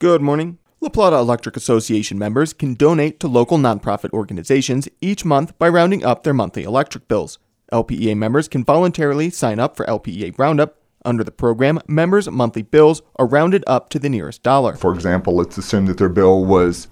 Good morning. La Plata Electric Association members can donate to local nonprofit organizations each month by rounding up their monthly electric bills. LPEA members can voluntarily sign up for LPEA Roundup. Under the program, members' monthly bills are rounded up to the nearest dollar. For example, let's assume that their bill was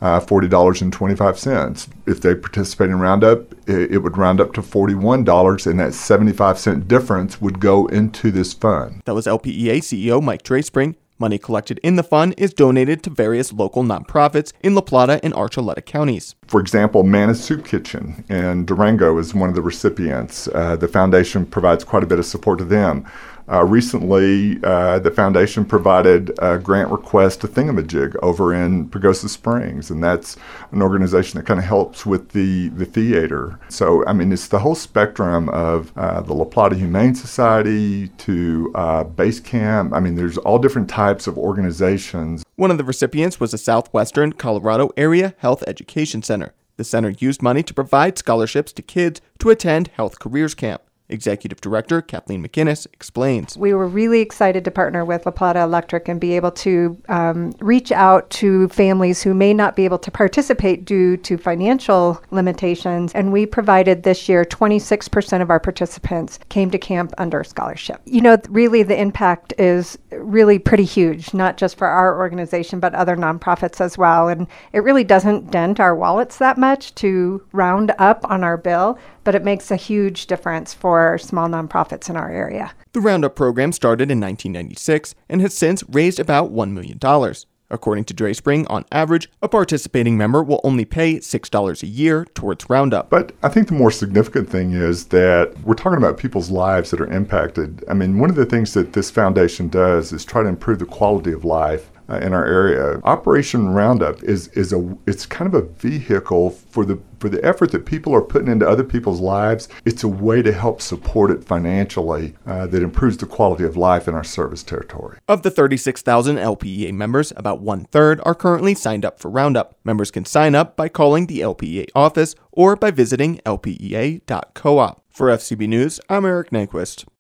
$40.25. If they participate in Roundup, it would round up to $41, and that 75-cent difference would go into this fund. That was LPEA CEO Mike Drayspring. Money collected in the fund is donated to various local nonprofits in La Plata and Archuleta counties. For example, Mana's Soup Kitchen in Durango is one of the recipients. The foundation provides quite a bit of support to them. Recently, the foundation provided a grant request to Thingamajig over in Pagosa Springs, and that's an organization that kind of helps with the theater. So, it's the whole spectrum of the La Plata Humane Society to Base Camp. There's all different types of organizations. One of the recipients was the Southwestern Colorado Area Health Education Center. The center used money to provide scholarships to kids to attend Health Careers Camp. Executive Director Kathleen McInnes explains. We were really excited to partner with La Plata Electric and be able to reach out to families who may not be able to participate due to financial limitations. And we provided this year 26% of our participants came to camp under scholarship. Really the impact is really pretty huge, not just for our organization, but other nonprofits as well. And it really doesn't dent our wallets that much to round up on our bill, but it makes a huge difference for small nonprofits in our area. The Roundup program started in 1996 and has since raised about $1 million. According to Drayspring, on average, a participating member will only pay $6 a year towards Roundup. But I think the more significant thing is that we're talking about people's lives that are impacted. One of the things that this foundation does is try to improve the quality of life in our area. Operation Roundup it's kind of a vehicle for the effort that people are putting into other people's lives. It's a way to help support it financially that improves the quality of life in our service territory. Of the 36,000 LPEA members, about one-third are currently signed up for Roundup. Members can sign up by calling the LPEA office or by visiting lpea.coop. For FCB News, I'm Eric Nyquist.